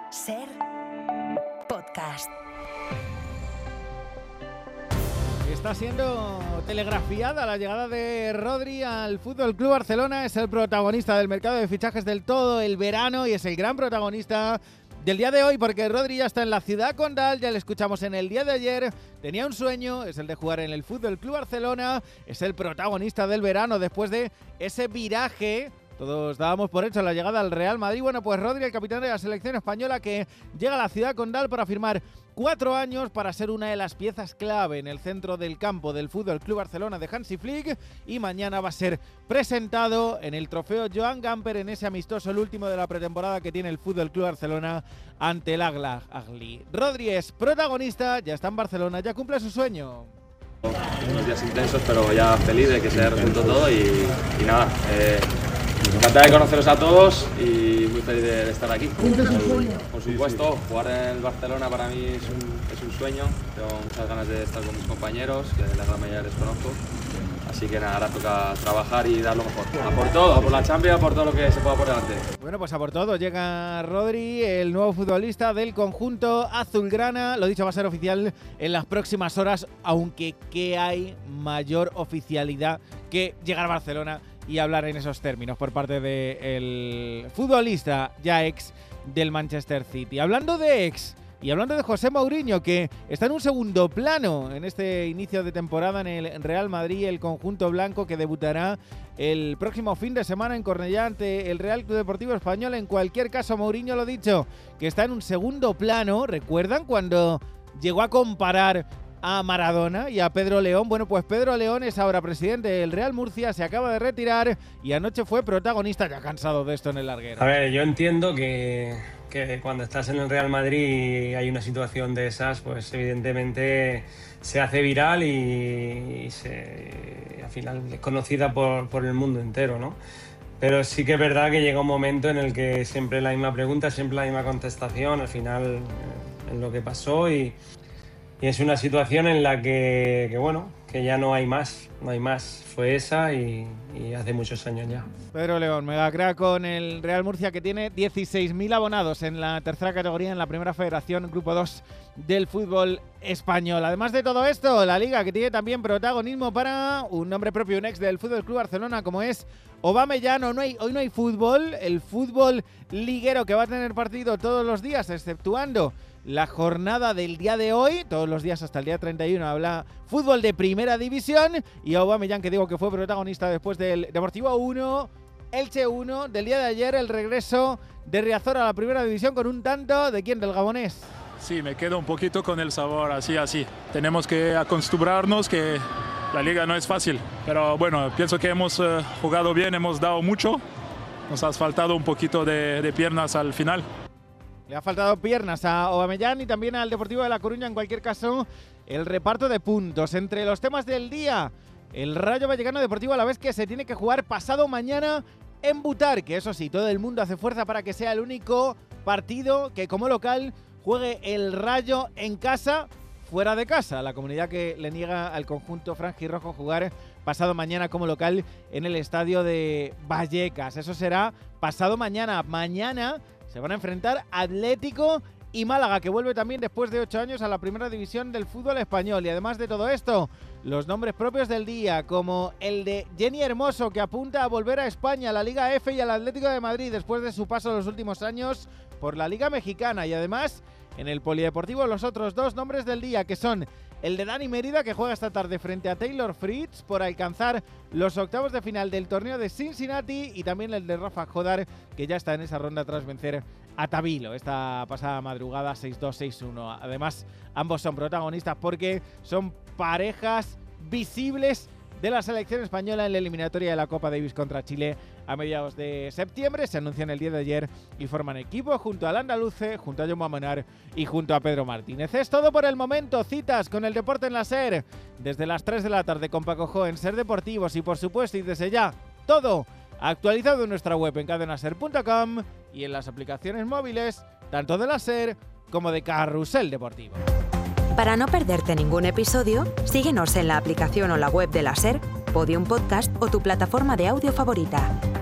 SER Podcast. Está siendo telegrafiada la llegada de Rodri al Fútbol Club Barcelona. Es el protagonista del mercado de fichajes del todo el verano y es el gran protagonista del día de hoy, porque Rodri ya está en la ciudad condal. Ya le escuchamos en el día de ayer. Tenía un sueño, es el de jugar en el Fútbol Club Barcelona. Es el protagonista del verano después de ese viraje. Todos dábamos por hecho la llegada al Real Madrid. Bueno, pues Rodri, el capitán de la selección española, que llega a la ciudad condal para firmar 4 años para ser una de las piezas clave en el centro del campo del Fútbol Club Barcelona de Hansi Flick, y mañana va a ser presentado en el trofeo Joan Gamper, en ese amistoso, el último de la pretemporada que tiene el Fútbol Club Barcelona ante el Al-Ahly. Rodri es protagonista, ya está en Barcelona, ya cumple su sueño. Unos días intensos, pero ya feliz de que se haya resuelto todo y nada. Encantado de conoceros a todos y muy feliz de estar aquí. Por supuesto, jugar en el Barcelona para mí es un sueño. Tengo muchas ganas de estar con mis compañeros, que la gran mayoría les conozco. Así que nada, ahora toca trabajar y dar lo mejor. A por todo, a por la Champions, a por todo lo que se pueda por delante. Bueno, pues a por todo. Llega Rodri, el nuevo futbolista del conjunto azulgrana. Lo dicho, va a ser oficial en las próximas horas, aunque ¿qué hay mayor oficialidad que llegar a Barcelona y hablar en esos términos por parte del futbolista ya ex del Manchester City? Hablando de ex y hablando de José Mourinho, que está en un segundo plano en este inicio de temporada en el Real Madrid, el conjunto blanco que debutará el próximo fin de semana en Cornellá ante el Real Club Deportivo Español. En cualquier caso, Mourinho lo dicho, que está en un segundo plano. ¿Recuerdan cuando llegó a comparar a Maradona y a Pedro León? Bueno, pues Pedro León es ahora presidente del Real Murcia, se acaba de retirar y anoche fue protagonista, ya cansado de esto en el larguero. A ver, yo entiendo que cuando estás en el Real Madrid y hay una situación de esas, pues evidentemente se hace viral y al final es conocida por el mundo entero, ¿no? Pero sí que es verdad que llega un momento en el que siempre la misma pregunta, siempre la misma contestación, al final en lo que pasó y es una situación en la que bueno, que ya no hay más. Fue esa y hace muchos años ya. Pedro León, mega crack con el Real Murcia, que tiene 16.000 abonados en la tercera categoría, en la primera federación, grupo 2 del fútbol español. Además de todo esto, la Liga, que tiene también protagonismo para un nombre propio, un ex del Fútbol Club Barcelona, como es Aubameyang. Hoy no hay fútbol, el fútbol liguero, que va a tener partido todos los días, exceptuando la jornada del día de hoy. Todos los días hasta el día 31 habla fútbol de primera división, y Aubameyang, que digo que fue protagonista después del Deportivo 1, Elche 1, del día de ayer, el regreso de Riazor a la primera división con un tanto de ¿quién? Del gabonés. Sí, me quedo un poquito con el sabor así. Tenemos que acostumbrarnos que la liga no es fácil, pero bueno, pienso que hemos jugado bien, hemos dado mucho, nos ha faltado un poquito de piernas al final. Le ha faltado piernas a Aubameyang y también al Deportivo de La Coruña. En cualquier caso, el reparto de puntos. Entre los temas del día, el Rayo Vallecano Deportivo Alavés, que se tiene que jugar pasado mañana en Butar, que eso sí, todo el mundo hace fuerza para que sea el único partido que como local juegue el Rayo en casa, fuera de casa. La comunidad que le niega al conjunto franjirrojo jugar pasado mañana como local en el estadio de Vallecas. Eso será pasado mañana. Mañana se van a enfrentar Atlético y Málaga, que vuelve también después de 8 años a la primera división del fútbol español. Y además de todo esto, los nombres propios del día, como el de Jenny Hermoso, que apunta a volver a España, a la Liga F y al Atlético de Madrid, después de su paso los últimos años por la Liga Mexicana. Y además, en el polideportivo, los otros 2 nombres del día, que son el de Dani Mérida, que juega esta tarde frente a Taylor Fritz por alcanzar los octavos de final del torneo de Cincinnati, y también el de Rafa Jodar, que ya está en esa ronda tras vencer a Tavilo esta pasada madrugada 6-2, 6-1. Además, ambos son protagonistas porque son parejas visibles de la selección española en la eliminatoria de la Copa Davis contra Chile a mediados de septiembre. Se anuncian el día de ayer y forman equipo junto al andaluce, junto a Jaume Monar y junto a Pedro Martínez. Es todo por el momento. Citas con el deporte en la SER desde las 3 de la tarde con Paco Jo en SER Deportivos, y por supuesto, y desde ya, todo actualizado en nuestra web en cadenaser.com y en las aplicaciones móviles tanto de la SER como de Carrusel Deportivo. Para no perderte ningún episodio, síguenos en la aplicación o la web de la SER, Podium Podcast o tu plataforma de audio favorita.